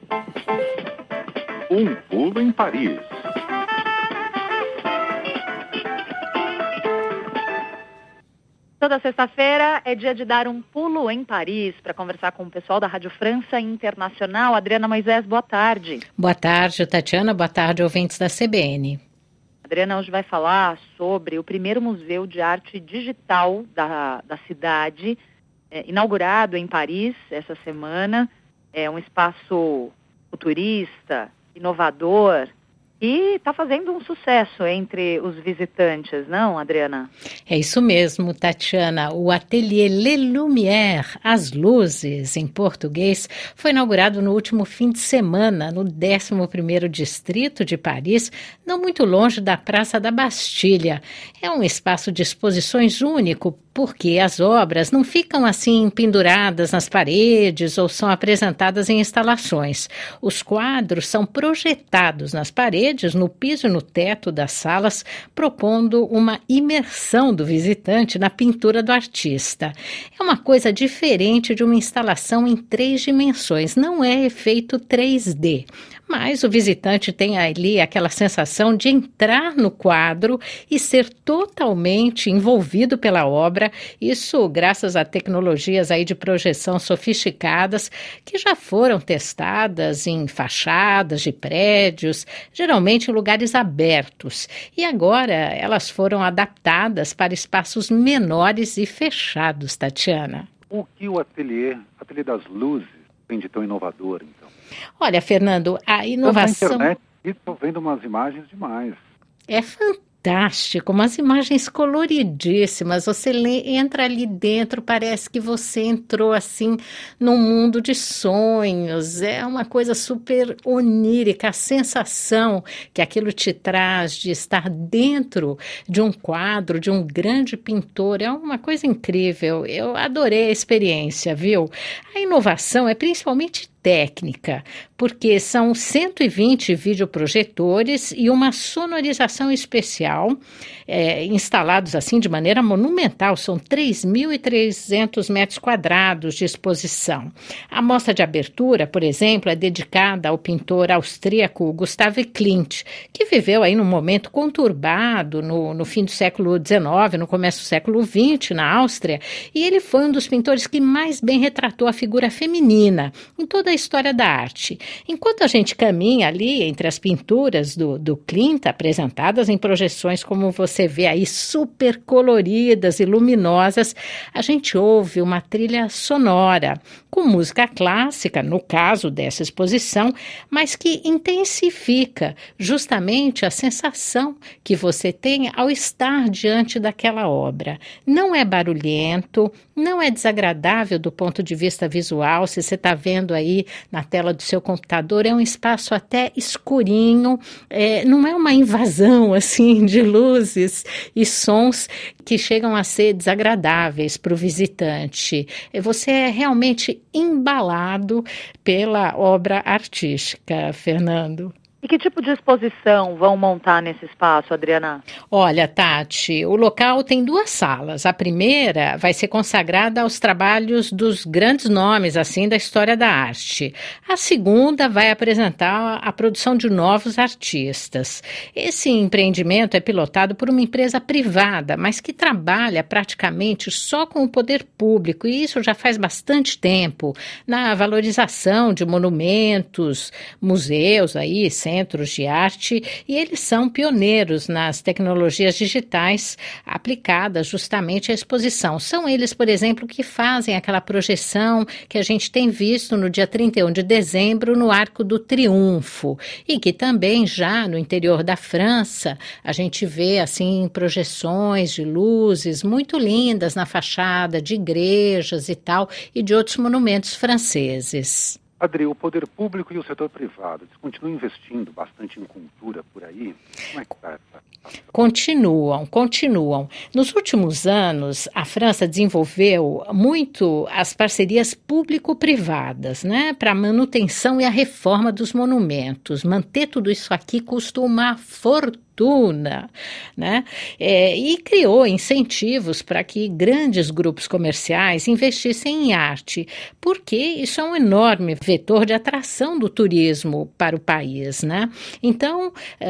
Um pulo em Paris. Toda sexta-feira é dia de dar um pulo em Paris para conversar com o pessoal da Rádio França Internacional. Adriana Moisés, boa tarde. Boa tarde, Tatiana. Boa tarde, ouvintes da CBN. Adriana hoje vai falar sobre o primeiro museu de arte digital da cidade, inaugurado em Paris essa semana. É um espaço futurista, inovador, e está fazendo um sucesso entre os visitantes, não, Adriana? É isso mesmo, Tatiana. O Atelier Les Lumières, As Luzes, em português, foi inaugurado no último fim de semana, no 11º distrito de Paris, não muito longe da Praça da Bastilha. É um espaço de exposições único, porque as obras não ficam assim penduradas nas paredes ou são apresentadas em instalações. Os quadros são projetados nas paredes, no piso e no teto das salas, propondo uma imersão do visitante na pintura do artista. É uma coisa diferente de uma instalação em 3 dimensões, não é efeito 3D. Mas o visitante tem ali aquela sensação de entrar no quadro e ser totalmente envolvido pela obra, isso graças a tecnologias aí de projeção sofisticadas que já foram testadas em fachadas de prédios, geralmente em lugares abertos. E agora elas foram adaptadas para espaços menores e fechados, Tatiana. O que o Atelier das Luzes tem de tão inovador, então? Olha, Fernando, a inovação... Na internet, estou vendo umas imagens demais. É fantástico, umas imagens coloridíssimas. Você entra ali dentro, parece que você entrou assim num mundo de sonhos. É uma coisa super onírica, a sensação que aquilo te traz de estar dentro de um quadro, de um grande pintor. É uma coisa incrível. Eu adorei a experiência, viu? A inovação é principalmente técnica, porque são 120 videoprojetores e uma sonorização especial, instalados assim de maneira monumental, são 3.300 metros quadrados de exposição. A mostra de abertura, por exemplo, é dedicada ao pintor austríaco Gustav Klimt, que viveu aí num momento conturbado no fim do século XIX, no começo do século XX, na Áustria, e ele foi um dos pintores que mais bem retratou a figura feminina em toda a história da arte. Enquanto a gente caminha ali entre as pinturas do Klimt, apresentadas em projeções como você vê aí, super coloridas e luminosas, a gente ouve uma trilha sonora com música clássica, no caso dessa exposição, mas que intensifica justamente a sensação que você tem ao estar diante daquela obra. Não é barulhento, não é desagradável do ponto de vista visual, se você está vendo aí na tela do seu computador, é um espaço até escurinho, não é uma invasão assim de luzes e sons que chegam a ser desagradáveis para o visitante. Você é realmente embalado pela obra artística, Fernando. E que tipo de exposição vão montar nesse espaço, Adriana? Olha, Tati, o local tem 2 salas. A primeira vai ser consagrada aos trabalhos dos grandes nomes, assim, da história da arte. A segunda vai apresentar a produção de novos artistas. Esse empreendimento é pilotado por uma empresa privada, mas que trabalha praticamente só com o poder público, e isso já faz bastante tempo, na valorização de monumentos, museus aí, centros de arte, e eles são pioneiros nas tecnologias digitais aplicadas justamente à exposição. São eles, por exemplo, que fazem aquela projeção que a gente tem visto no dia 31 de dezembro no Arco do Triunfo, e que também já no interior da França a gente vê assim projeções de luzes muito lindas na fachada de igrejas e tal, e de outros monumentos franceses. Adri, o poder público e o setor privado, eles continuam investindo bastante em cultura por aí? Como é que está essa? Continuam. Nos últimos anos, a França desenvolveu muito as parcerias público-privadas, né, para a manutenção e a reforma dos monumentos. Manter tudo isso aqui custa uma fortuna. fortuna, né? E criou incentivos para que grandes grupos comerciais investissem em arte, porque isso é um enorme vetor de atração do turismo para o país, né? Então,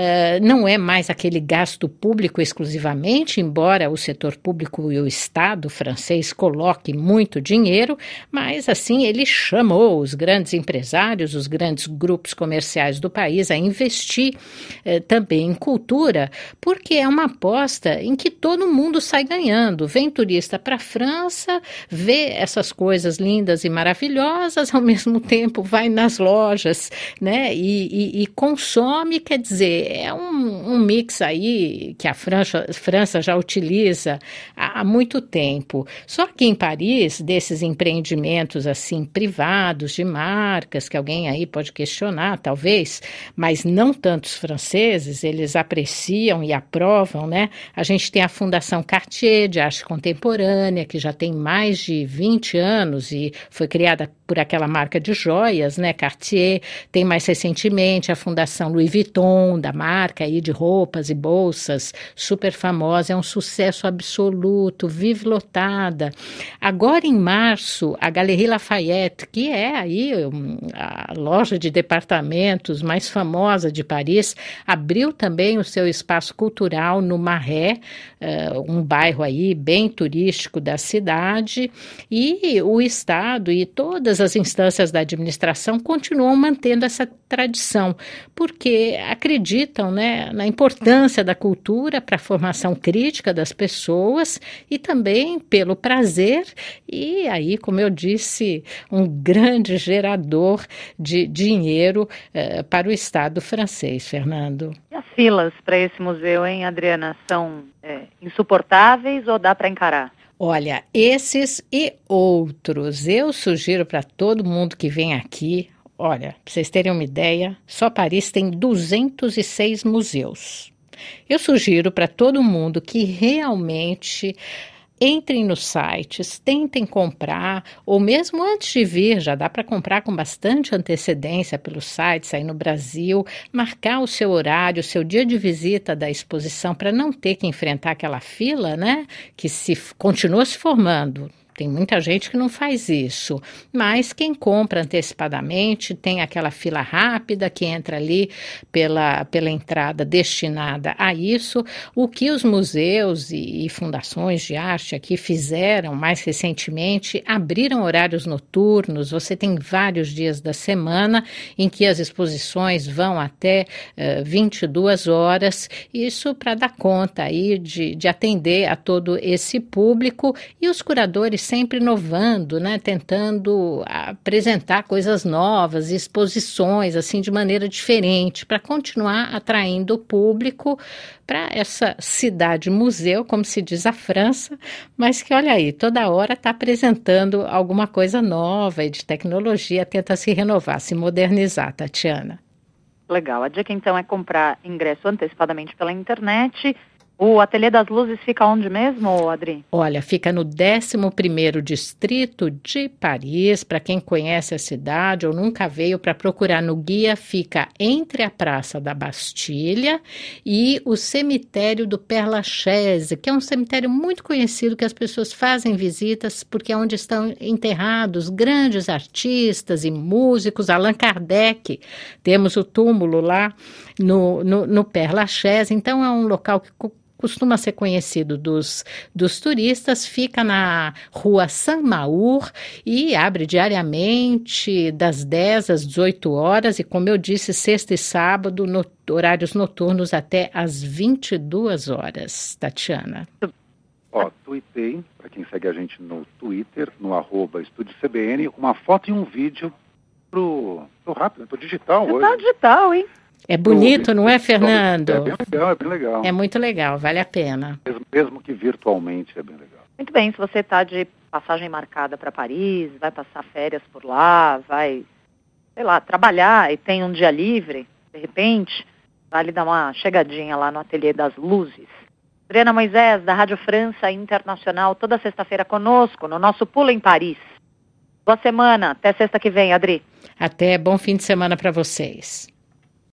não é mais aquele gasto público exclusivamente, embora o setor público e o Estado francês coloque muito dinheiro, mas assim ele chamou os grandes empresários, os grandes grupos comerciais do país a investir também em cultura, porque é uma aposta em que todo mundo sai ganhando. Vem turista para a França, vê essas coisas lindas e maravilhosas, ao mesmo tempo vai nas lojas, né, e consome, quer dizer, é um mix aí que a França já utiliza há muito tempo. Só que em Paris, desses empreendimentos assim privados, de marcas, que alguém aí pode questionar, talvez, mas não tantos franceses, eles apreciam e aprovam, né? A gente tem a Fundação Cartier de Arte Contemporânea, que já tem mais de 20 anos e foi criada por aquela marca de joias, né, Cartier. Tem mais recentemente a Fundação Louis Vuitton, da marca aí de roupas e bolsas, super famosa, é um sucesso absoluto, vive lotada. Agora em março, a Galerie Lafayette, que é aí a loja de departamentos mais famosa de Paris, abriu também o seu espaço cultural no Marais, um bairro aí bem turístico da cidade, e o Estado e todas as instâncias da administração continuam mantendo essa tradição, porque acreditam, né, na importância da cultura para a formação crítica das pessoas e também pelo prazer e aí, como eu disse, um grande gerador de dinheiro para o Estado francês, Fernando. E as filas para esse museu, hein, Adriana, são insuportáveis ou dá para encarar? Olha, esses e outros, eu sugiro para todo mundo que vem aqui, olha, para vocês terem uma ideia, só Paris tem 206 museus. Eu sugiro para todo mundo que realmente entrem nos sites, tentem comprar, ou mesmo antes de vir, já dá para comprar com bastante antecedência pelos sites aí no Brasil, marcar o seu horário, o seu dia de visita da exposição para não ter que enfrentar aquela fila, né, que continua se formando. Tem muita gente que não faz isso, mas quem compra antecipadamente tem aquela fila rápida que entra ali pela entrada destinada a isso. O que os museus e fundações de arte aqui fizeram mais recentemente, abriram horários noturnos, você tem vários dias da semana em que as exposições vão até 22 horas, isso para dar conta aí de atender a todo esse público e os curadores sempre inovando, né, tentando apresentar coisas novas, exposições assim de maneira diferente, para continuar atraindo o público para essa cidade-museu, como se diz a França, mas que, olha aí, toda hora está apresentando alguma coisa nova e de tecnologia, tenta se renovar, se modernizar, Tatiana. Legal, a dica então é comprar ingresso antecipadamente pela internet. O Ateliê das Luzes fica onde mesmo, Adri? Olha, fica no 11º distrito de Paris. Para quem conhece a cidade ou nunca veio, para procurar no guia, fica entre a Praça da Bastilha e o cemitério do Père Lachaise, que é um cemitério muito conhecido que as pessoas fazem visitas porque é onde estão enterrados grandes artistas e músicos. Allan Kardec, temos o túmulo lá no Père Lachaise, então é um local que costuma ser conhecido dos turistas, fica na rua Saint-Maur e abre diariamente das 10 às 18 horas e, como eu disse, sexta e sábado, horários noturnos até às 22 horas, Tatiana. Tuitei, para quem segue a gente no Twitter, no @EstúdioCBN, uma foto e um vídeo pro rápido, pro digital hoje. Tá digital, hein? É bonito, não é, Fernando? É bem legal, é bem legal. É muito legal, vale a pena. Mesmo que virtualmente, é bem legal. Muito bem, se você está de passagem marcada para Paris, vai passar férias por lá, vai, sei lá, trabalhar e tem um dia livre, de repente, vale dar uma chegadinha lá no Ateliê das Luzes. Adriana Moisés, da Rádio França Internacional, toda sexta-feira conosco, no nosso Pulo em Paris. Boa semana, até sexta que vem, Adri. Até, bom fim de semana para vocês.